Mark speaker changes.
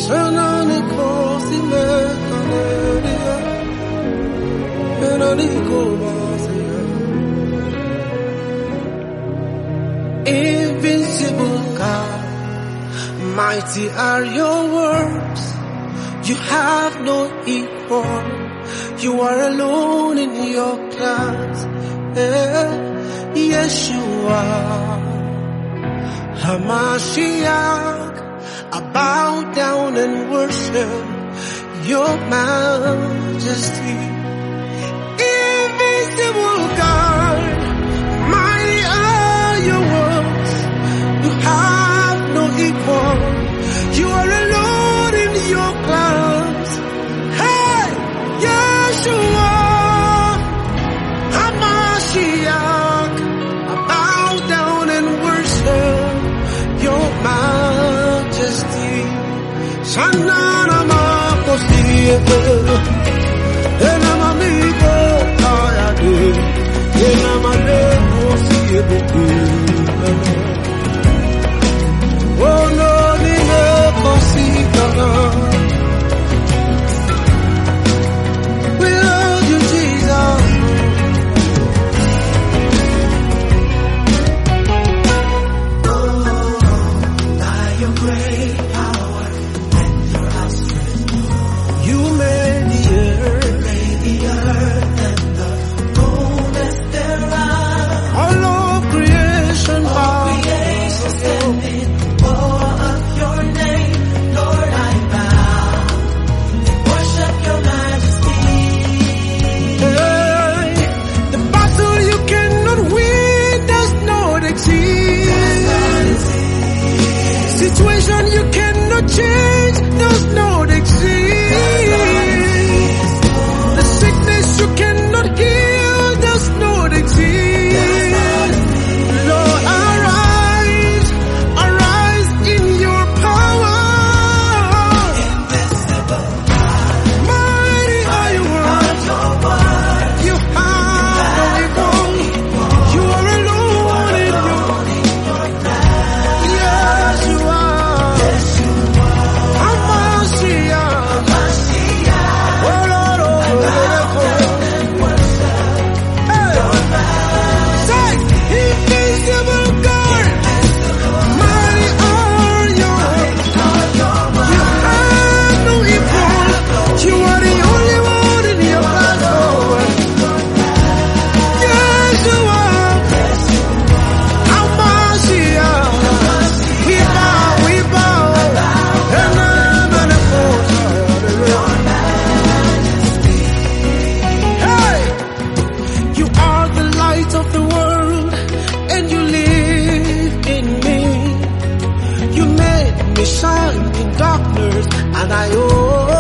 Speaker 1: Shanani kosi me kaneria, enani kovasiya. Invincible God, mighty are your works. You have no equal. You are alone in your class. Yeshua, Hamashiach, I bow down and worship your majesty. Invisible God, mighty are your works. You have no equal. You are alone in your class. Hey, Yeshua, Hamashiach, I bow down and worship your majesty. Shanana makosiyete, enamamigo ayade, enamane kosiyete. Oh no, nime kosikana. We love you, Jesus. You made the earth and the fullness thereof. All of creation bows
Speaker 2: standing awe of your name, Lord, I bow and worship your majesty.
Speaker 1: Hey, the battle you cannot win does not exist. Situation you cannot change does not exist. The sickness you cannot heal does not exist. Lord, arise, arise in your power.
Speaker 2: Invisible
Speaker 1: Mighty are your words. You have no equal. You are alone in your Yes, you are. Hamashiach. Oh Lord, oh Lord. Hey. Say, invisible God, mighty are your works. You have no equal. You are the only one in your class. Yes, you are. Hamashiach. We bow. And I'm Hey, you are the light of the world, and you live in me. You made me shine in darkness, and I